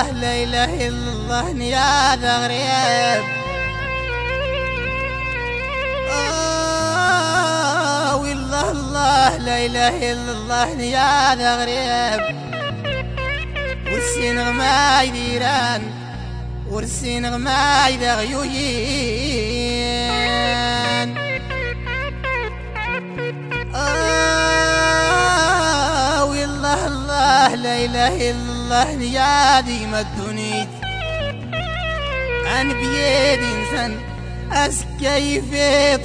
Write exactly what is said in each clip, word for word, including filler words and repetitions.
الله لا إله إلا الله يا ذا غريب. آه والله الله لا إله إلا الله يا ذا غريب. ورسي نغما يديران ورسي نغما يدا غيويين. آه والله الله لا إله إلا الله يا ديما الدنيا. عن بيد إنسان أسكي في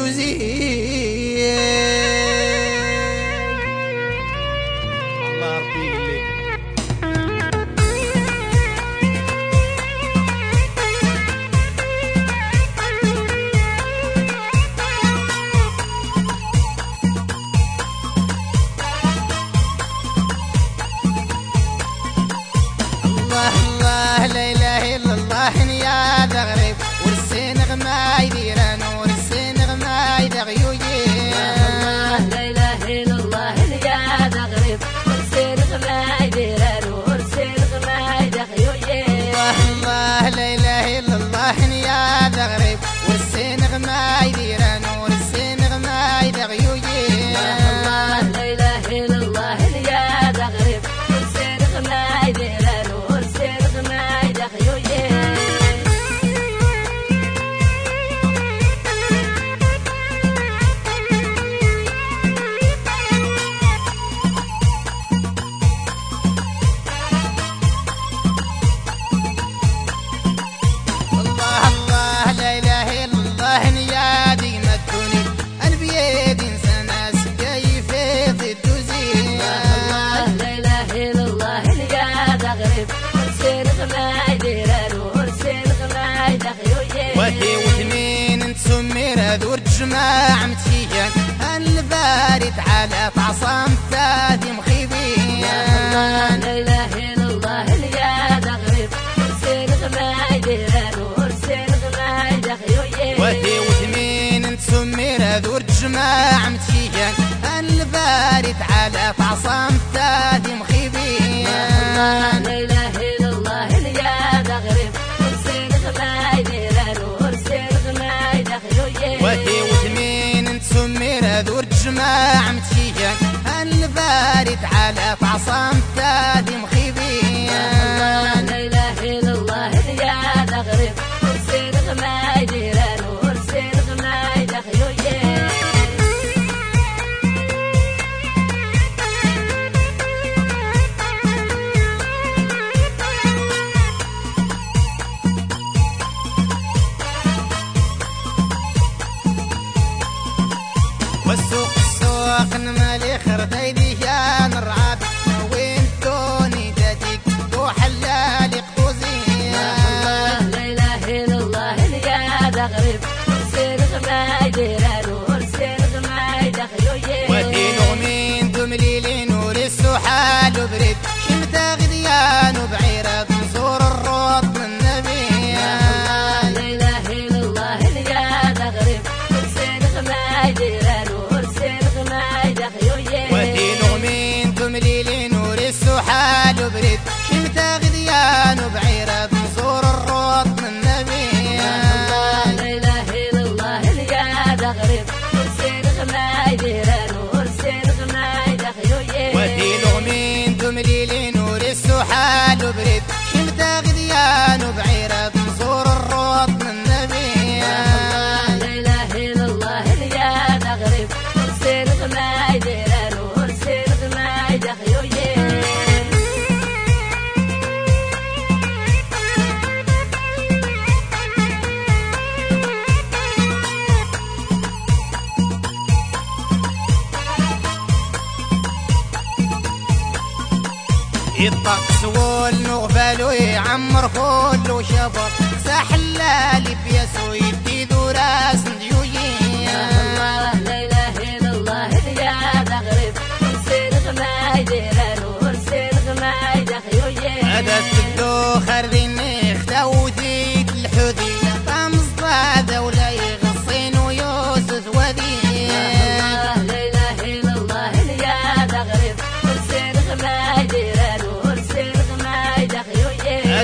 الدوزين. الله ربي يقليك. الله الله لا إله إلا الله يا ذا غريب. ورسي نغما يديران ورسي نغما يدا غيويين. الله لا إله إلا الله يا ذا غريب. ورسي نغما يديران ورسي نغما يدا غيويين. الله الله لا إله إلا الله يا ذا غريب. ورسي نغما يديران ورسي نغما يدا غيويين. الله لا إله إلا الله يا ذا غريب. ورسي نغما يديران ورسي نغما يدا غيويين. الله الله لا إله إلا الله يا ديما الدنيا. أنا بيد إنسان أسكي في الدوزين. الله لا إله إلا الله يا ذا غريب. ورسي نغما يديران ورسي نغما يدا غيويين. وهي وثمين تسمير ذور جماع متيان. البارد على تعصام تادي مخيبين. الله لا إله إلا الله يا ذا غريب. ورسي نغما يديران ورسي نغما يدا غيويين. وهي وثمين تسمير ذور جماع متيان. البارد على تعصام تادي مخيبين. الله لا إله إلا الله يا ذا غريب. ورسي نغما يديران ورسي نغما يدا غيويين. وهي وثمين تسمير ذور جماع متيان. البارد على تعصام تادي مخيبين. الله لا إله إلا الله يا ذا غريب. ورسي نغما يديران ورسي نغما يدا غيويين. والسوق السوق نمالي خرديدي يا نرعاب. وين توني داتيك وحلالي قوزين. الله لا إله إلا الله يا ذا غريب. ورسي نغما يديران ورسي نغما يدا غيويين. ودين ومين دمليلين ورسو حال وبريد. شمتا غديان وبعيرة نزور الروض من النبي. الله لا إله إلا الله يا ذا غريب. ورسي نغما يديران ورسي نغما يدا غيويين. ودين ومين دمليلين ورسو حال وبريد. شمتا غديان وبعيرة نزور الروض من النبي. الله لا إله إلا الله يا ذا غريب. ورسي نغما يديران ورسي نغما يدا غيويين. ودين ومين دمليلين ورسو حال وبريد. شمتا غديان وبعيرة نزور الروض من النبي. الله لا إله إلا الله يا ذا غريب. ورسي نغما يديران ورسي نغما يدا غيويين. الطقس والنغفل ويعمر كل وشبر. سحلالي بيسو يدي ذو راس ديويين. الله لا إله إلا الله يا ذا غريب. ورسي نغما يديران ورسي نغما يدا غيويين. هذا الدوخر ذي نختا وذيت الحذية. طمز هذا ولا يغصين ويوسف وذي. الله لا إله إلا الله يا ذا غريب. ورسي نغما يديران ورسي نغما يدا غيويين.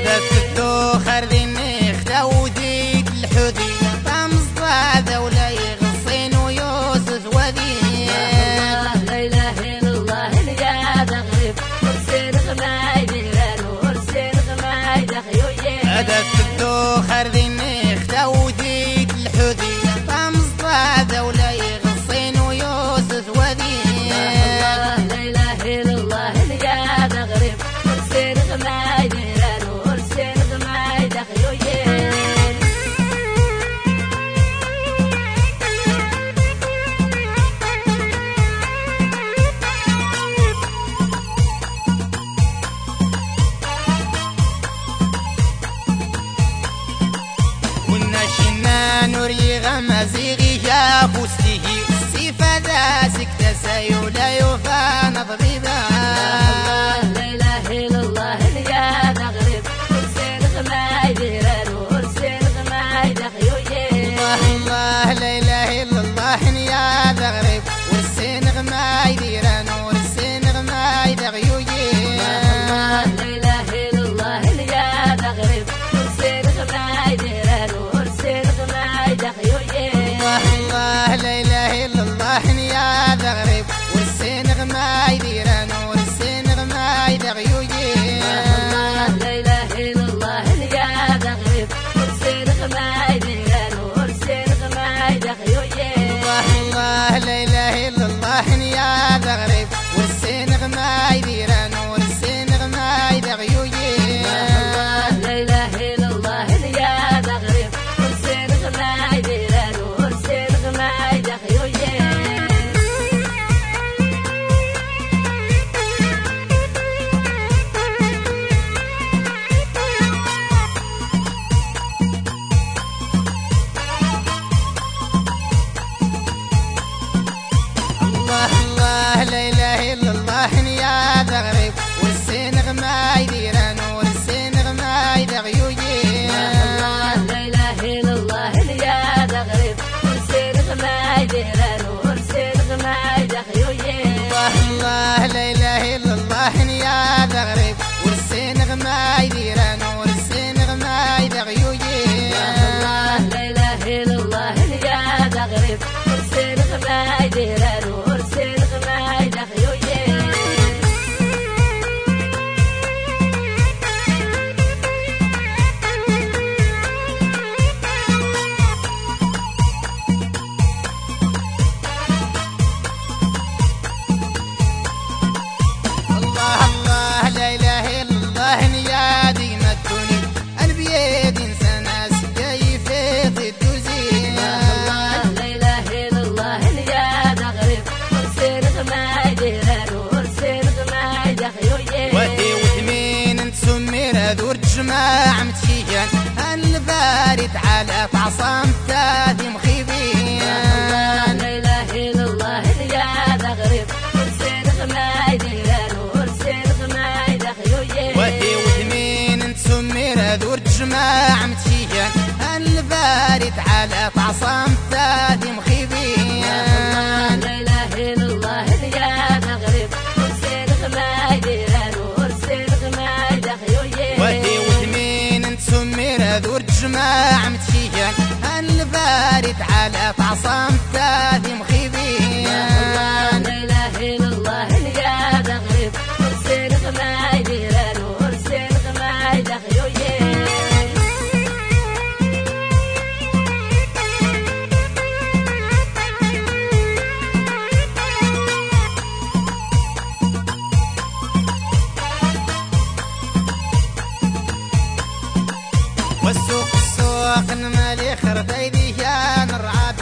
ديران ورسين غماي دخيوية الله الله لا اله الا الله نيادي ما الدنيا انا بيدي انسان اسقي في الدوزين الله لا اله الا الله نياد غريب ورسين غماي ديران ورسين غماي دخيوية وهي وثمين انت سمير ذور جماعة متشيان البارد على تعصام تادي مخيبين الله لا اله الا الله نياد غريب ورسين غماي ديران ورسين غماي دخيوية وهي وثمين انت سمير ذور جماعة متشيان البارد على تعصام تادي مخيبين الله لا اله الا الله نياد غريب ورسين غماي ديران ورسين غماي دخيوية وهي وثمين انت سمير ذور جماعة متشيان البارد على تعصام تادي مخيبين الله لا اله الا الله نياد غريب ورسين غماي ديران ورسين غماي دخيوية والسوق السوق المالي خرطي ذي يا نرعى